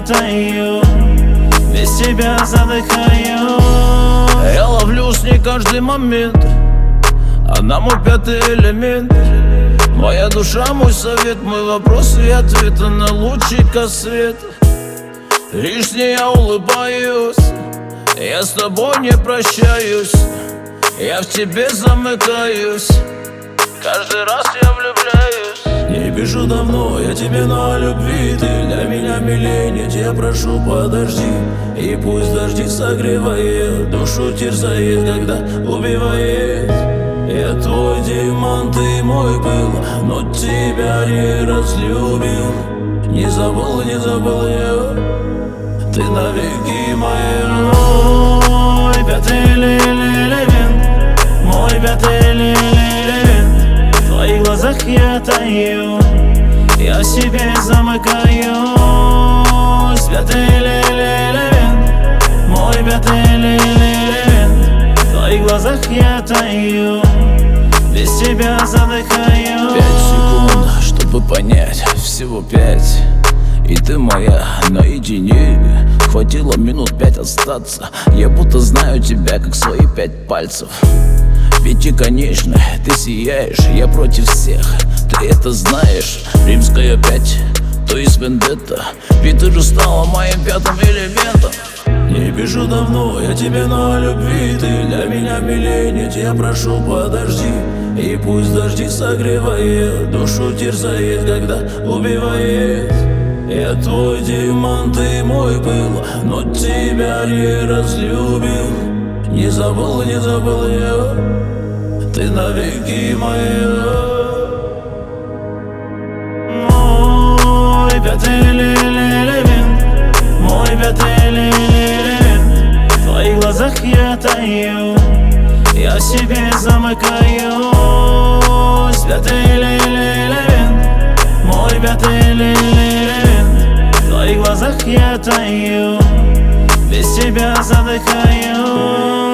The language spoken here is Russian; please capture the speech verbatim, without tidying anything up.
таю, без тебя задыхаю. Я ловлю с ней каждый момент, она мой пятый элемент. Моя душа, мой совет, мой вопрос и ответ, она лучик свет. Лишний я улыбаюсь, я с тобой не прощаюсь, я в тебе замыкаюсь, каждый раз я влюбляюсь. Не пишу давно я тебе на любви, ты для меня милей, нет, я прошу подожди. И пусть дожди согревает, душу терзает, когда убивает. Я твой демон, ты мой был, но тебя не разлюбил. Не забыл, не забыл я, ты навеки моя. Мой пятый элемент, мой пятый элемент. В твоих глазах я таю, я в себе замыкаюсь. Пятый элемент, мой пятый элемент. В твоих глазах я таю, без тебя задыхаю. Пять секунд, чтобы понять, всего пять. И ты моя наедине. Хватило минут пять остаться. Я будто знаю тебя, как свои пять пальцев. Пятиконечная, ты сияешь, я против всех, ты это знаешь. Римская пять, то есть вендетта. Ведь ты же стала моим пятым элементом. Не пишу давно я тебе на любви, ты для меня милей, нет, я прошу подожди. И пусть дожди согревает, душу терзает, когда убивает. Я твой демон, ты мой был, но тебя не разлюбил. Не забыл, не забыл я, ты навеки моя. Мой пятый элемент, мой пятый элемент. В твоих глазах я таю, я в себе замыкаюсь. Пятый элемент, мой пятый элемент. В твоих глазах я таю, без тебя задыхаю.